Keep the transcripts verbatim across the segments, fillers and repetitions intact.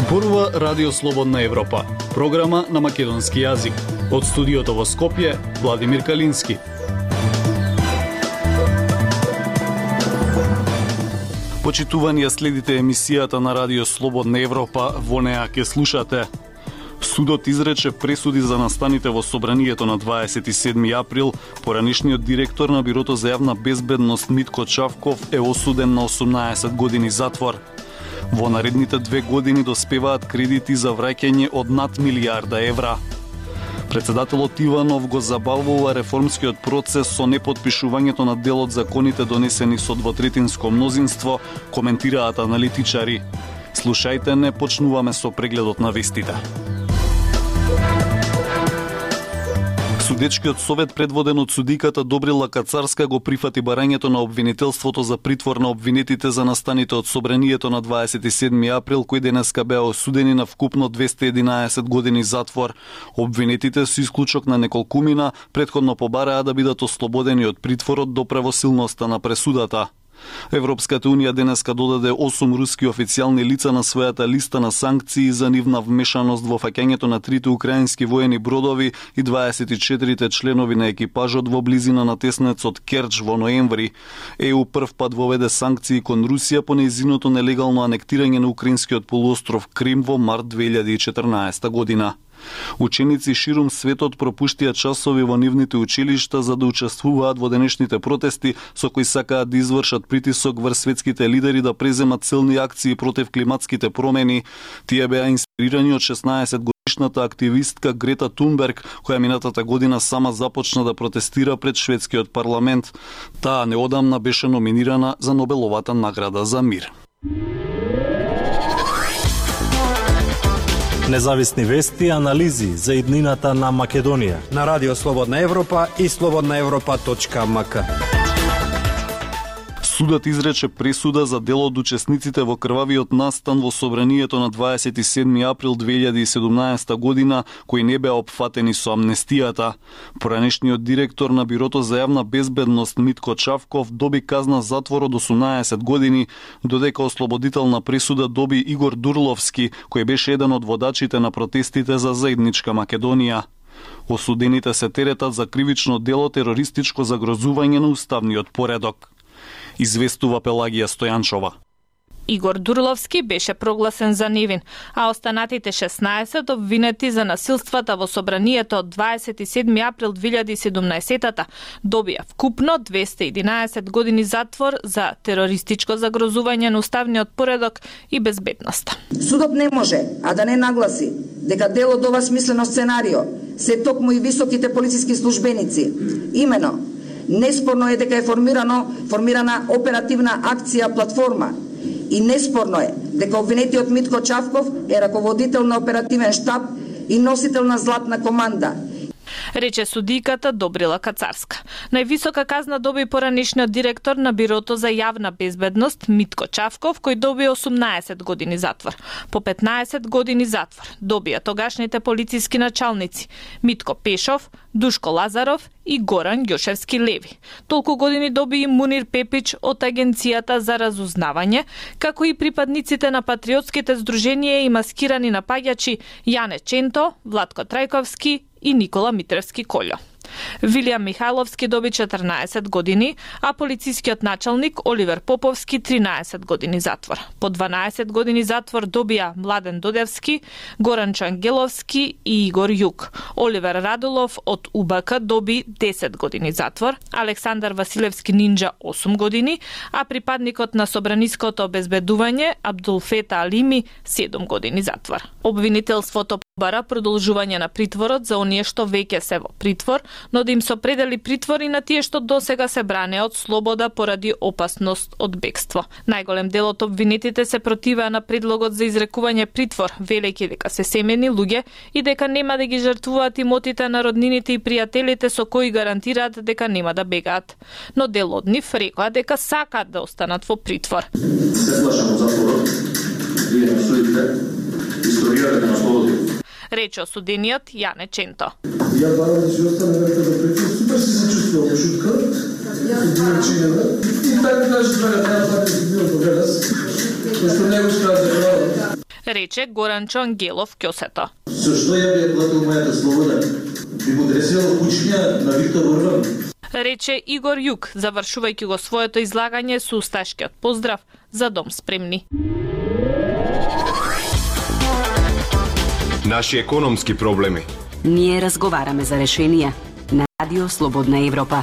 Зборува Радио Слободна Европа, програма на македонски јазик. Од студиото во Скопје, Владимир Калински. Почитувани, следите емисијата на Радио Слободна Европа, во неа ќе слушате. Судот изрече пресуди за настаните во собранието на дваесет и седми април. Поранишниот директор на Бирото за јавна безбедност Митко Чавков е осуден на осумнаесет години затвор. Во наредните две години доспеваат кредити за враќање од над милијарда евра. Председателот Иванов го забавува реформскиот процес со непотпишувањето на дел од законите донесени со двотретинско мнозинство, коментираат аналитичари. Слушајте не, почнуваме со прегледот на вестите. Судечкиот совет, предводен од судиката Добрила Кацарска, го прифати барањето на обвинителството за притвор на обвинетите за настаните од собранието на дваесет и седми април, кои денеска беа осудени на вкупно двесте и единаесет години затвор. Обвинетите со исклучок на неколкумина претходно побараа да бидат ослободени од притворот до правосилноста на пресудата. Европската унија денеска додаде осум руски официјални лица на својата листа на санкции за нивна вмешаност во фаќањето на трите украински воени бродови и дваесет и четирите членови на екипажот во близина на теснецот Керч во ноември. ЕУ прв пат воведе санкции кон Русија по нејзиното нелегално анектирање на украинскиот полуостров Крим во март две илјади и четрнаесета година. Ученици ширум светот пропуштија часови во нивните училишта за да учествуваат во денешните протести со кои сакаат да извршат притисок врз светските лидери да преземат силни акции против климатските промени. Тие беа инспирирани од шеснаесет годишната активистка Грета Тунберг, која минатата година сама започна да протестира пред шведскиот парламент. Таа неодамна беше номинирана за Нобеловата награда за мир. Независни вести и анализи за иднината на Македонија на Радио Слободна Европа и слободна европа точка ем ка. Судот изрече пресуда за дел од учесниците во крвавиот настан во собранието на дваесет и седми април две илјади и седумнаесета година, кои не беа опфатени со амнестијата. Поранешниот директор на Бирото за јавна безбедност Митко Чавков доби казна затвор од осумнаесет години, додека ослободителна пресуда доби Игор Дурловски, кој беше еден од водачите на протестите за заедничка Македонија. Осудените се теретат за кривично дело терористичко загрозување на уставниот поредок. Известува Пелагија Стојанчова. Игор Дурловски беше прогласен за невин, а останатите шеснаесет обвинети за насилствата во собранието од дваесет и седми април две илјади и седумнаесета добија вкупно двесте и единаесет години затвор за терористичко загрозување на уставниот поредок и безбедноста. Судот не може, а да не нагласи дека дел од ова смислено сценарио се токму и високите полициски службеници. Имено, неспорно е дека е формирано, формирана оперативна акција платформа и неспорно е дека обвинетиот Митко Чавков е раководител на оперативен штаб и носител на златна команда, рече судиката Добрила Кацарска. Највисока казна доби поранишниот директор на Бирото за јавна безбедност Митко Чавков, кој доби осумнаесет години затвор. По петнаесет години затвор добија тогашните полициски началници Митко Пешов, Душко Лазаров и Горан Ѓошевски Леви. Толку години доби и Мунир Пепич од Агенцијата за разузнавање, како и припадниците на патриотските здруженија и маскирани напаѓачи Јане Ченто, Владко Трајковски и Никола Митревски Колјо. Вилијам Михајловски доби четрнаесет години, а полицискиот началник Оливер Поповски тринаесет години затвор. По дванаесет години затвор добија Младен Додевски, Горан Чангеловски и Игор Јук. Оливер Радулов од У Б К доби десет години затвор, Александар Василевски Нинџа осум години, а припадникот на собраниското обезбедување Абдулфета Алими седум години затвор. Обвинителството бара продолжување на притворот за оние што веќе се во притвор, но да им се определи притвор и на тие што досега се бранеа од слобода поради опасност од бегство. Најголем дел од обвинетите се противеа на предлогот за изрекување притвор, велејќи дека се семени луѓе и дека нема да ги жртвуваат имотите на роднините и пријателите со кои гарантираат дека нема да бегаат. Но дел од нив рекоа дека сакаат да останат во притвор. Се плашам од затворот, вие не судите историјата на слободата, рече осудениот Јане Ченто. Ја барам да си остане века да пречу, супер си се чувствувам во шутка, и така кажа дека треба да си било тогаш, што не го скажа. рече Горанчо Ангелов Кјосето. Со што ја би платил мојата слобода? Би му дресила кучња на Виктор Орбан. Рече Игор Јук, завршувајќи го своето излагање со усташкиот поздрав за дом спремни. Наши економски проблеми. Ние разговараме за решенија на Радио Слободна Европа.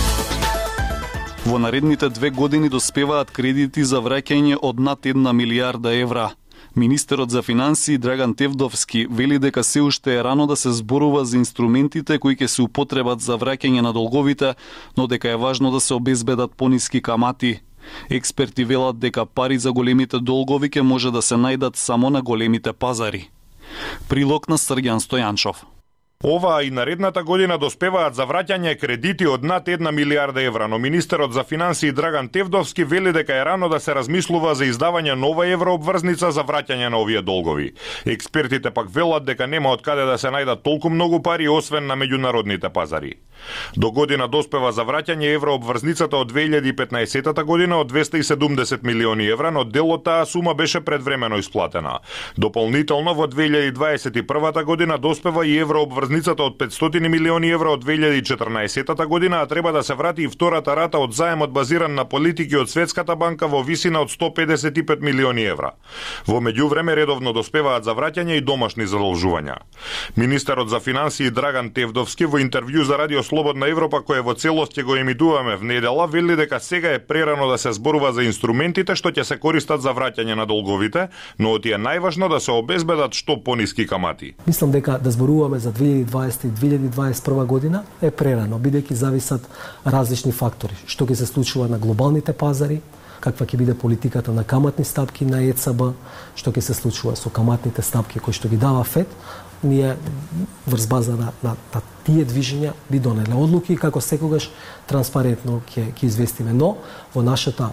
Во наредните две години доспеваат кредити за враќање од над една милијарда евра. Министерот за финансии Драган Тевдовски вели дека се уште е рано да се зборува за инструментите кои ќе се употребат за враќање на долговите, но дека е важно да се обезбедат пониски камати. Експерти велат дека пари за големите долгови ќе може да се најдат само на големите пазари. Прилог на Срѓан Стојанчов. Оваа и наредната година доспеваат за враќање кредити од над една милијарда евра, но министерот за финансии Драган Тевдовски вели дека е рано да се размислува за издавање нова еврообврзница за враќање на овие долгови. Експертите пак велат дека нема од каде да се најдат толку многу пари освен на меѓународните пазари. До година доспева за враќање еврообврзницата од две илјади и петнаесетта година од двесте и седумдесет милиони евра, но дел од таа сума беше предвремено исплатена. Дополнително во две илјади дваесет и прва година доспева и еврообврзницата од петстотини милиони евра од две илјади и четрнаесетта година, а треба да се врати и втората рата од заемот базиран на политики од Светската банка во висина од сто педесет и пет милиони евра. Во меѓувреме редовно доспеваат за враќање и домашни задолжувања. Министерот за финансии Драган Тевдовски во интервју за Радио Слободна Европа, кое во целост ќе го емитуваме в недела, вели дека сега е прерано да се зборува за инструментите што ќе се користат за враќање на долговите, но од тие најважно да се обезбедат што пониски камати. Мислам дека да зборуваме за две илјади и дваесета и две илјади и дваесет и прва година е прерано, бидејќи зависат различни фактори, што ќе се случува на глобалните пазари, каква ќе биде политиката на каматни стапки на Е Ц Б, што ќе се случува со каматните стапки кои што ги дава Фед. Ние врз база на, на, на тие движења би донеле одлуки и како секогаш транспарентно ќе ќе известиме, но во нашата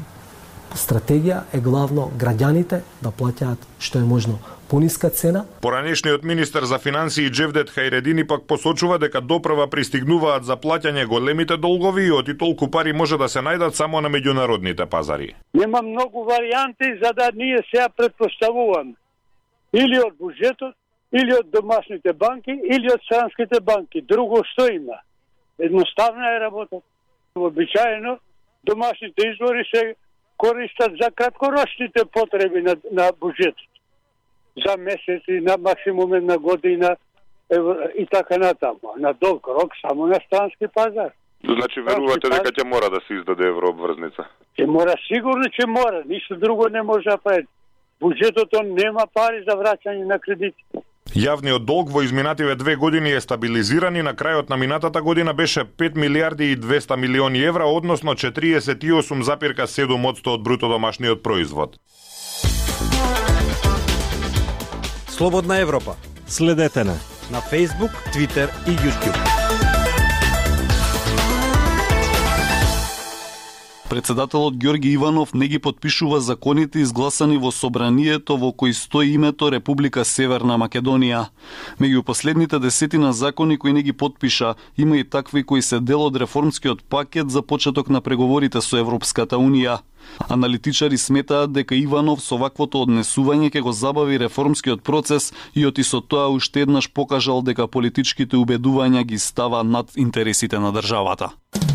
стратегија е главно граѓаните да плаќаат што е можно пониска цена. Поранешниот министер за финансии Джевдет Хајредини пак посочува дека допрва пристигнуваат за плаќање големите долгови и оти толку пари може да се најдат само на меѓународните пазари. Нема многу варијанти за да ние сега предпоставуваме или од буџетот, или од домашните банки, или од странските банки. Друго што има? Едноставна е работа. Обичаено домашните извори се користат за краткорочните потреби на, на буџетот. За месеци, на максимум една година и така натаму. На долг рок само на странски пазар. Значи верувате дека ќе мора да се издаде еврообврзница? Ќе мора, сигурно ќе мора, ништо друго не може да прави. Буџетот нема пари за враќање на кредити. Јавниот долг во изминативе две години е стабилизиран и на крајот на минатата година беше пет милијарди и двеста милиони евра, односно четириесет и осум запирка седум одсто од бруто домашниот производ. Слободна Европа. Следете на на Facebook, Twitter и YouTube. Председателот Ѓорги Иванов не ги потпишува законите изгласани во собранието во кои стои името Република Северна Македонија. Меѓу последните десетина закони кои не ги потпиша, има и такви кои се дел од реформскиот пакет за почеток на преговорите со Европската Унија. Аналитичари сметаат дека Иванов со ваквото однесување ќе го забави реформскиот процес и оти со тоа уште еднаш покажал дека политичките убедувања ги става над интересите на државата.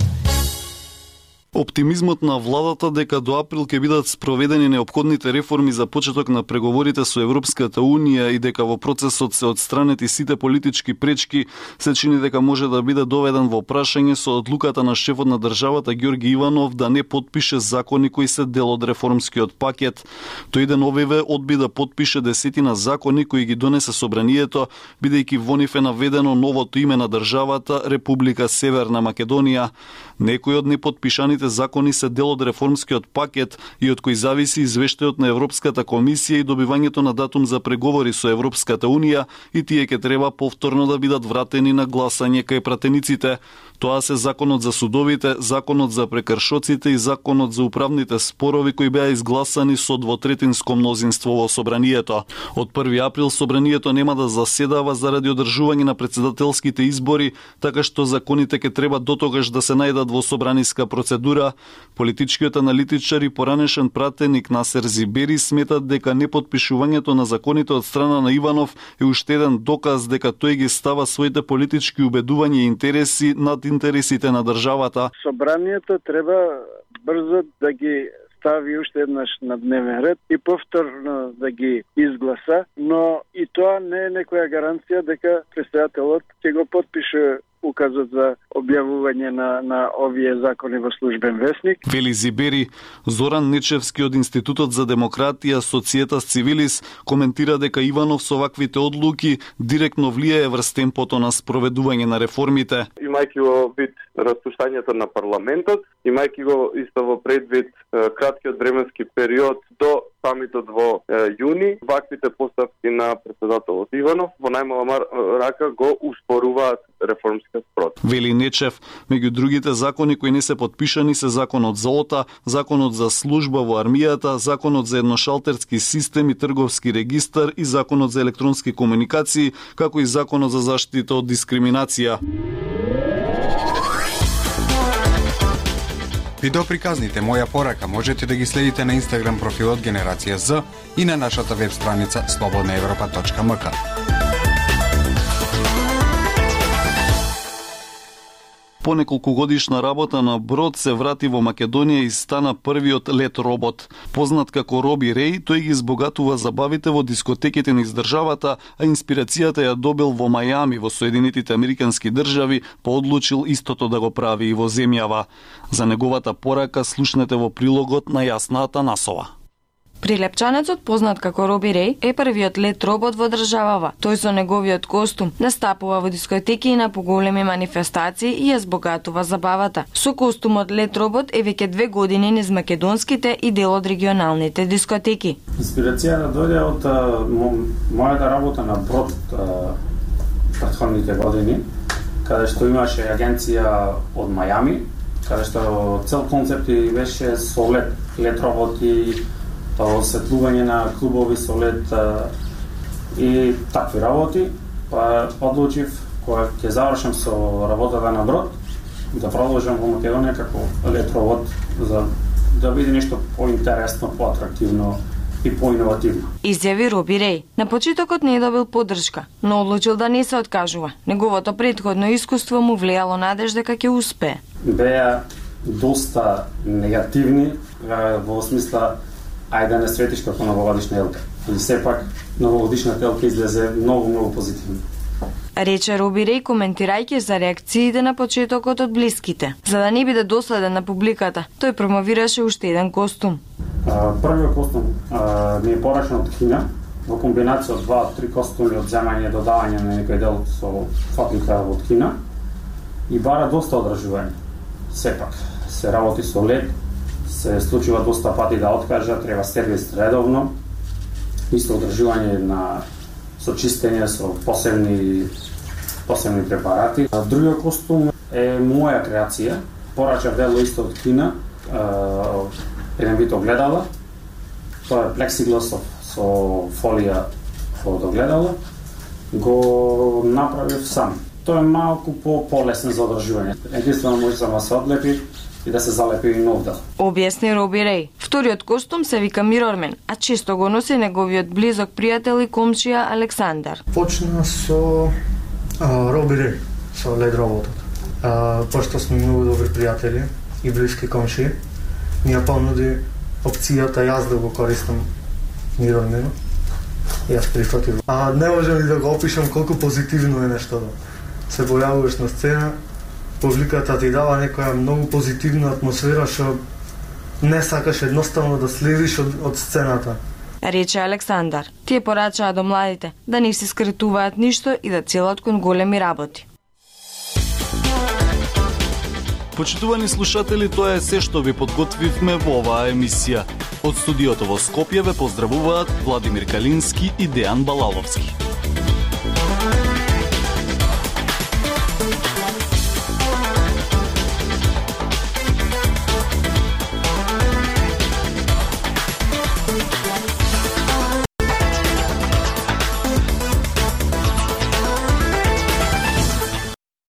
Оптимизмот на владата дека до април ќе бидат спроведени неопходните реформи за почеток на преговорите со Европската Унија и дека во процесот се отстранети сите политички пречки, се чини дека може да биде доведен во прашање со одлуката на шефот на државата Ѓорги Иванов да не потпише закони кои се дел од реформскиот пакет. Тој ден овиве одби да потпише десетина закони кои ги донесе собранието, бидејќи во нив е наведено новото име на државата Република Северна Македонија. Некои од непотпишаните закони се дел од реформскиот пакет и од кои зависи извештајот на Европската комисија и добивањето на датум за преговори со Европската Унија, и тие ќе треба повторно да бидат вратени на гласање кај пратениците. Тоа се законот за судовите, законот за прекршоците и законот за управните спорови кои беа изгласани со двотретинско мнозинство во собранието. Од први април собранието нема да заседава заради одржување на председателските избори, така што законите ќе треба дотогаш да се најдат во собраниска процедура процедура. Политичкиот аналитичар и поранешен пратеник Насер Зибери сметат дека непотпишувањето на законите од страна на Иванов е уште еден доказ дека тој ги става своите политички убедувања и интереси над интересите на државата. Собранието треба брзо да ги стави уште еднаш на дневен ред и повторно да ги изгласа, но и тоа не е некоја гаранција дека претседателот ќе го потпише указот за објавување на, на овие закони во службен весник. Вели Зибери. Зоран Нечевски од Институтот за демократија Societas Civilis коментира дека Иванов со ваквите одлуки директно влијае врз темпото на спроведување на реформите. Имајќи во вид распуштањето на парламентот, имајќи го исто во предвид краткиот временски период до самитот во е, јуни, ваквите поставки на претседателот Иванов во најмала рака го успоруваат реформска спрот. Вели Нечев, меѓу другите закони кои не се подпишани се законот за ОТА, законот за служба во армијата, законот за едношалтерски систем и трговски регистар и законот за електронски комуникации, како и законот за заштита од дискриминација. Видеоприказните Моја порака можете да ги следите на Инстаграм профилот Генерација З и на нашата веб страница слободна европа точка ем ка. По неколку годишна работа на брод се врати во Македонија и стана првиот лет робот. Познат како Роби Реј, тој ги избогатува забавите во дискотеките низ државата, а инспирацијата ја добил во Мајами, во Соединетите Американски држави, па одлучил истото да го прави и во земјава. За неговата порака слушнете во прилогот на Јасна Атанасова. Прилепчанецот, познат како Роби Реј, е првиот лет робот во државава. Тој со неговиот костум настапува во дискотеки и на поголеми манифестации и ја збогатува забавата. Со костумот лет робот е веќе две години низ македонските и дел од регионалните дискотеки. Инспирацијата дојде од а, мо, мојата работа на брод претходните години, каде што имаше агенција од Мајами, каде што цел концепт беше со лет, лет роботи, осветлување на клубови со лед и такви работи, па одлучив кога ќе завршам со работата на брод да продолжам во Македонија како лед робот за да биде нешто поинтересно, поатрактивно и поиновативно. Изјави Роби Реј. На почетокот не е добил поддршка, но одлучил да не се откажува. Неговото претходно искуство му влијало надеж дека ќе успее. Беа доста негативни во смисла ајде да не светиш како новогодишна елка. И сепак новогодишната елка излезе многу, многу позитивно. Рече Роби Реј коментирајќи за реакциите на почетокот од блиските. За да не биде досаден на публиката, тој промовираше уште еден костум. А, првиот костум а, ми е порачен од Кина, во комбинација од два три костуми од земање и додавање на некој дел со фаблика од Кина и бара доста одржување. Сепак се работи со лед, се случува доста пати да откажа, треба сервис редовно, исто одржување на со чистење, со посебни посебни препарати. А другиот костум е моја креација, порачав дело исто од Кина, еден вид огледала, тоа е плексиглас со фолија од огледала, го направив сам. Тоа е малку по полесен за одржување. Единствено може да се одлепи и да се залепи и нов дел. Објасни Роби Реј. Вториот костум се вика Мирормен, а често го носи неговиот близок пријател и комшија Александар. Почна со а, Роби Реј, со лед роботот. А, пошто сме многу добри пријатели и блиски комшии, ми ја понуди опцијата јас да го користам Мирорменот. Јас прифатив. А не можам и да го опишам колку позитивно е нештото. Се појавуваш на сцена, публиката ти дава некоја многу позитивна атмосфера што не сакаш едноставно да слезиш од, од сцената. Рече Александар. Тие порачаа до младите да не се скритуваат ништо и да целат кон големи работи. Почитувани слушатели, тоа е се што ви подготвивме во оваа емисија. Од студиото во Скопје ве поздравуваат Владимир Калински и Дејан Балаловски.